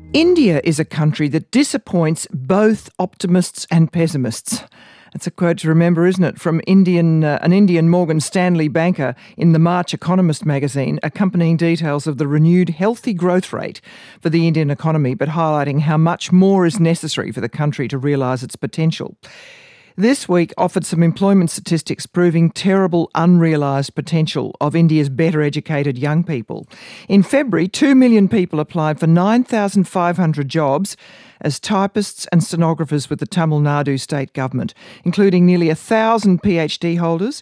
India is a country that disappoints both optimists and pessimists. That's a quote to remember, isn't it, from an Indian Morgan Stanley banker in the March Economist magazine, accompanying details of the renewed healthy growth rate for the Indian economy, but highlighting how much more is necessary for the country to realise its potential. This week offered some employment statistics proving terrible unrealised potential of India's better educated young people. In February, 2 million people applied for 9,500 jobs as typists and stenographers with the Tamil Nadu state government, including nearly 1,000 PhD holders,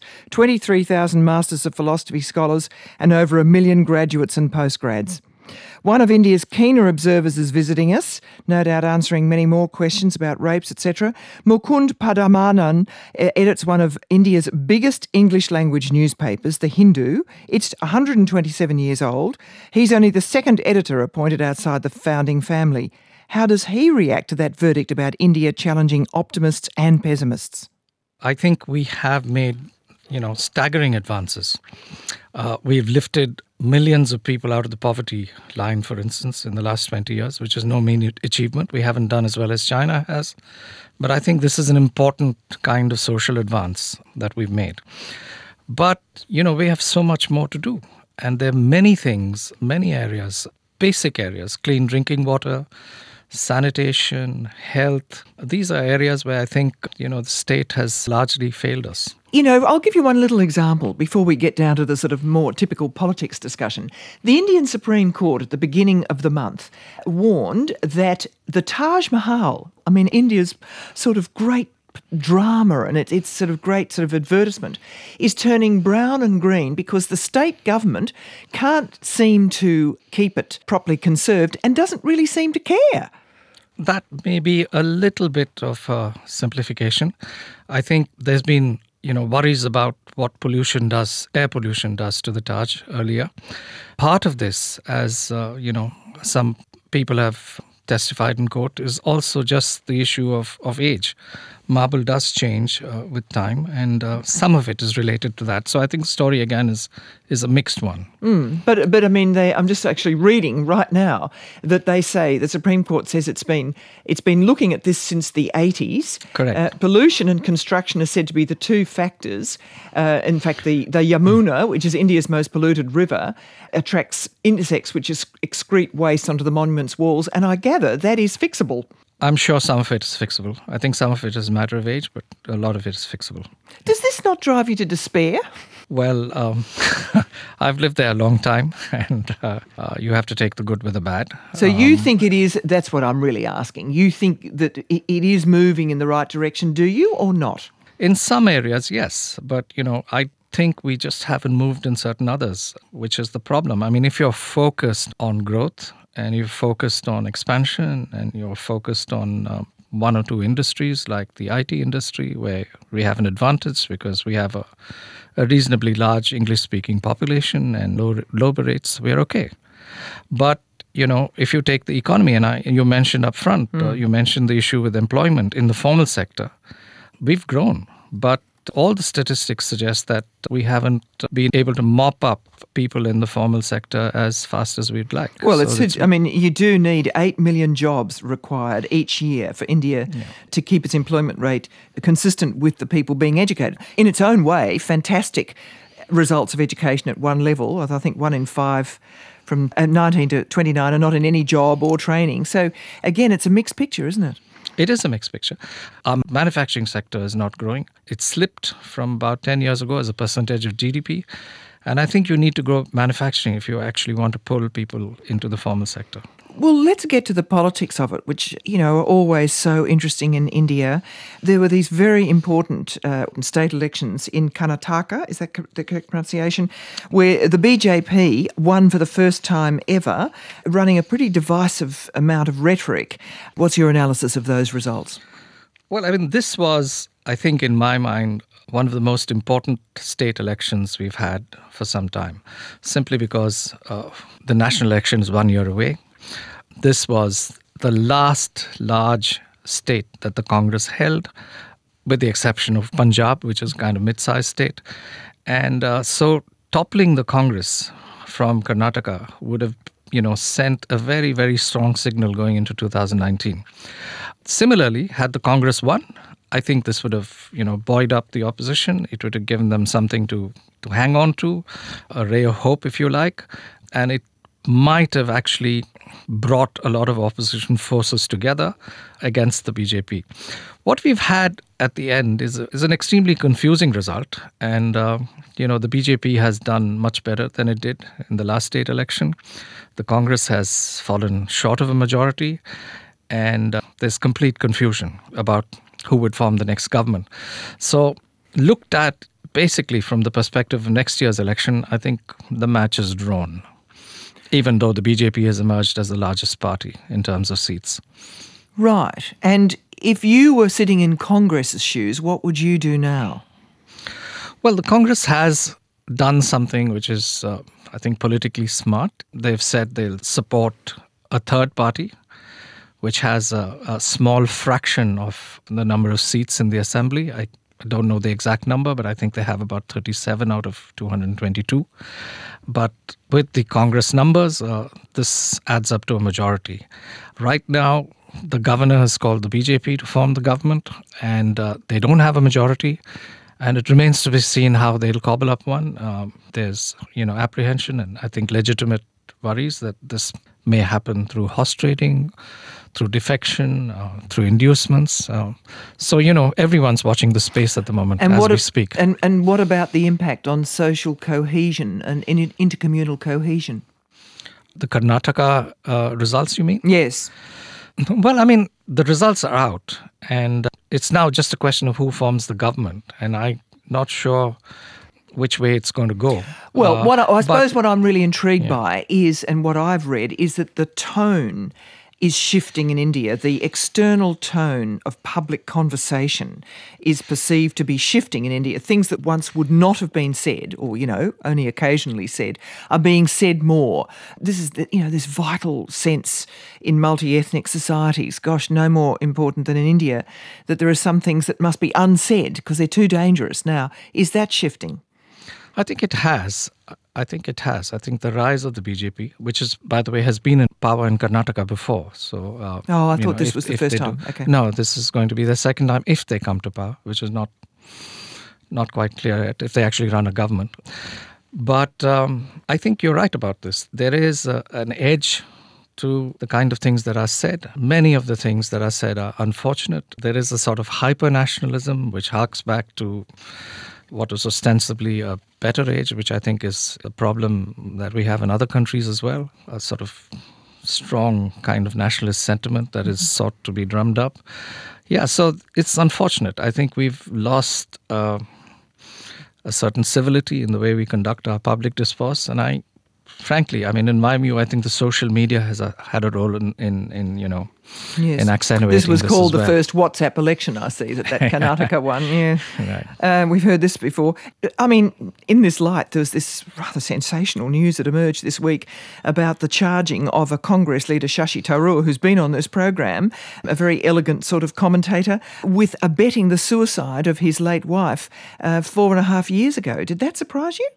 23,000 Masters of Philosophy scholars and over 1 million graduates and postgrads. One of India's keener observers is visiting us, no doubt answering many more questions about rapes, etc. Mukund Padmanabhan edits one of India's biggest English language newspapers, The Hindu. It's 127 years old. He's only the second editor appointed outside the founding family. How does he react to that verdict about India challenging optimists and pessimists? I think we have made, staggering advances. We've lifted millions of people out of the poverty line, for instance, in the last 20 years, which is no mean achievement. We haven't done as well as China has. But I think this is an important kind of social advance that we've made. But, we have so much more to do. And there are many things, many areas, basic areas, clean drinking water, sanitation, health. These are areas where I think, the state has largely failed us. I'll give you one little example before we get down to the sort of more typical politics discussion. The Indian Supreme Court at the beginning of the month warned that the Taj Mahal, India's sort of great drama and its sort of great sort of advertisement, is turning brown and green because the state government can't seem to keep it properly conserved and doesn't really seem to care. That may be a little bit of a simplification. I think there's been worries about what air pollution does to the Taj earlier. Part of this, as some people have testified in court, is also just the issue of age. Marble does change with time, and some of it is related to that. So I think the story again is a mixed one. But I'm just actually reading right now that they say the Supreme Court says it's been looking at this since the 80s. Correct. Pollution and construction are said to be the two factors. In fact, the Yamuna, which is India's most polluted river, attracts insects which excrete waste onto the monument's walls, and I gather that is fixable. I'm sure some of it is fixable. I think some of it is a matter of age, but a lot of it is fixable. Does this not drive you to despair? Well, I've lived there a long time, and you have to take the good with the bad. So you think it is, that's what I'm really asking, you think that it is moving in the right direction, do you, or not? In some areas, yes. But, I think we just haven't moved in certain others, which is the problem. If you're focused on growth, and you're focused on expansion, and you're focused on one or two industries like the IT industry, where we have an advantage because we have a reasonably large English-speaking population and low labor rates, we're okay. But, if you take the economy, and you mentioned up front, you mentioned the issue with employment in the formal sector, we've grown. But all the statistics suggest that we haven't been able to mop up people in the formal sector as fast as we'd like. Well, you do need 8 million jobs required each year for India to keep its employment rate consistent with the people being educated. In its own way, fantastic results of education at one level. I think 1 in 5 from 19 to 29 are not in any job or training. So, again, it's a mixed picture, isn't it? It is a mixed picture. Our manufacturing sector is not growing. It slipped from about 10 years ago as a percentage of GDP. And I think you need to grow manufacturing if you actually want to pull people into the formal sector. Well, let's get to the politics of it, which, are always so interesting in India. There were these very important state elections in Karnataka, is that the correct pronunciation, where the BJP won for the first time ever, running a pretty divisive amount of rhetoric. What's your analysis of those results? Well, this was, I think, in my mind, one of the most important state elections we've had for some time, simply because the national election is 1 year away. This was the last large state that the Congress held, with the exception of Punjab, which is kind of mid-sized state. And so toppling the Congress from Karnataka would have, sent a very, very strong signal going into 2019. Similarly, had the Congress won, I think this would have, buoyed up the opposition. It would have given them something to hang on to, a ray of hope, if you like. And it might have actually brought a lot of opposition forces together against the BJP. What we've had at the end is an extremely confusing result. And, the BJP has done much better than it did in the last state election. The Congress has fallen short of a majority. And there's complete confusion about who would form the next government. So looked at basically from the perspective of next year's election, I think the match is drawn, even though the BJP has emerged as the largest party in terms of seats. Right. And if you were sitting in Congress's shoes, what would you do now? Well, the Congress has done something which is, I think, politically smart. They've said they'll support a third party, which has a small fraction of the number of seats in the assembly. I don't know the exact number, but I think they have about 37 out of 222. But with the Congress numbers, this adds up to a majority. Right now, the governor has called the BJP to form the government, and they don't have a majority. And it remains to be seen how they'll cobble up one. There's, apprehension and I think legitimate worries that this may happen through horse trading, through defection, through inducements. So, everyone's watching the space at the moment as we speak. And what about the impact on social cohesion and intercommunal cohesion? The Karnataka results, you mean? Yes. Well, the results are out, and it's now just a question of who forms the government, and I'm not sure which way it's going to go. Well, I suppose what I'm really intrigued by is, and what I've read, is that the tone is shifting in India. The external tone of public conversation is perceived to be shifting in India. Things that once would not have been said, or, only occasionally said, are being said more. This is, this vital sense in multi-ethnic societies, gosh, no more important than in India, that there are some things that must be unsaid because they're too dangerous now. Is that shifting? I think it has. I think the rise of the BJP, which is, by the way, has been in power in Karnataka before. So, I thought this was the first time. Okay. No, this is going to be the second time if they come to power, which is not quite clear yet, if they actually run a government. But I think you're right about this. There is an edge to the kind of things that are said. Many of the things that are said are unfortunate. There is a sort of hyper-nationalism which harks back to what was ostensibly a better age, which I think is a problem that we have in other countries as well, a sort of strong kind of nationalist sentiment that is sought to be drummed up. Yeah, so it's unfortunate. I think we've lost a certain civility in the way we conduct our public discourse, and frankly, in my view, I think the social media has had a role in accentuating this was called the first WhatsApp election, I see, that Karnataka one. Yeah, right. We've heard this before. In this light, there was this rather sensational news that emerged this week about the charging of a Congress leader, Shashi Tharoor, who's been on this program, a very elegant sort of commentator, with abetting the suicide of his late wife 4.5 years ago. Did that surprise you?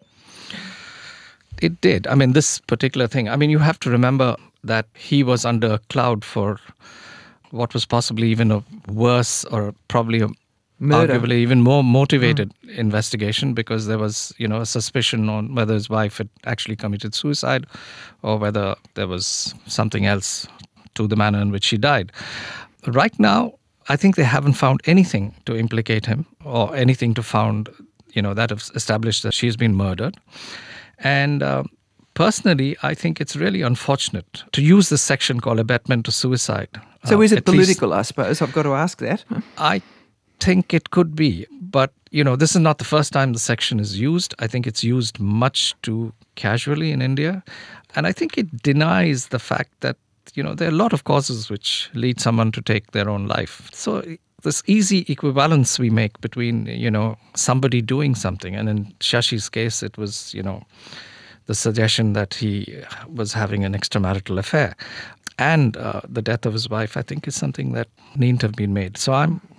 It did. This particular thing, you have to remember that he was under a cloud for what was possibly even a worse or probably arguably even more motivated investigation, because there was, a suspicion on whether his wife had actually committed suicide or whether there was something else to the manner in which she died. Right now, I think they haven't found anything to implicate him or anything to found, that have established that she's been murdered. And personally, I think it's really unfortunate to use this section called abetment to suicide. So is it political, I suppose? I've got to ask that. I think it could be. But, this is not the first time the section is used. I think it's used much too casually in India. And I think it denies the fact that, there are a lot of causes which lead someone to take their own life. So this easy equivalence we make between, somebody doing something. And in Shashi's case, it was, the suggestion that he was having an extramarital affair. And the death of his wife, I think, is something that needn't have been made. So I'm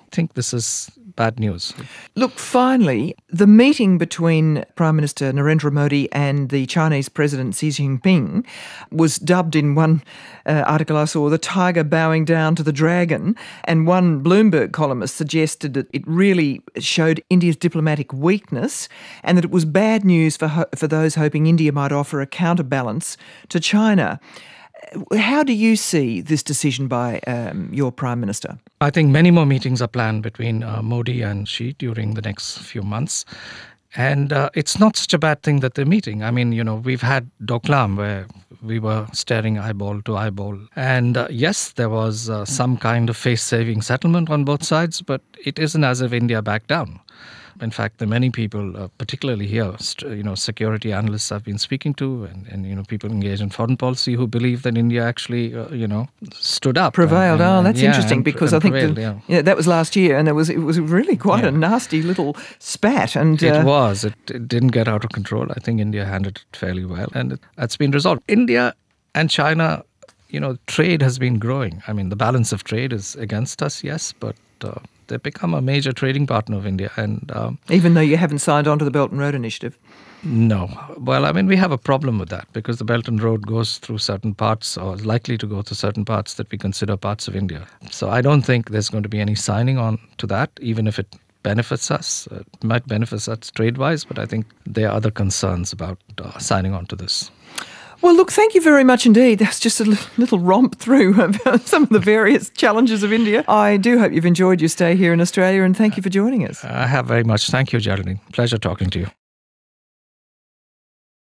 think this is bad news. Look, finally, the meeting between Prime Minister Narendra Modi and the Chinese President Xi Jinping was dubbed in one article I saw, the tiger bowing down to the dragon, and one Bloomberg columnist suggested that it really showed India's diplomatic weakness and that it was bad news for those hoping India might offer a counterbalance to China. How do you see this decision by your Prime Minister? I think many more meetings are planned between Modi and Xi during the next few months. And it's not such a bad thing that they're meeting. I mean, we've had Doklam where we were staring eyeball to eyeball. And yes, there was some kind of face-saving settlement on both sides, but it isn't as if India backed down. In fact, there are many people, particularly here, security analysts I've been speaking to and people engaged in foreign policy who believe that India actually, stood up. Prevailed. That's interesting because I think that was last year and it was really quite a nasty little spat. And It was. It didn't get out of control. I think India handled it fairly well and that's been resolved. India and China, trade has been growing. I mean, the balance of trade is against us, yes, but they've become a major trading partner of India. And even though you haven't signed on to the Belt and Road Initiative? No. Well, I mean, we have a problem with that because the Belt and Road goes through certain parts or is likely to go through certain parts that we consider parts of India. So I don't think there's going to be any signing on to that, even if it benefits us. It might benefit us trade-wise, but I think there are other concerns about signing on to this. Well, look, thank you very much indeed. That's just a little romp through some of the various challenges of India. I do hope you've enjoyed your stay here in Australia and thank you for joining us. I have very much. Thank you, Geraldine. Pleasure talking to you.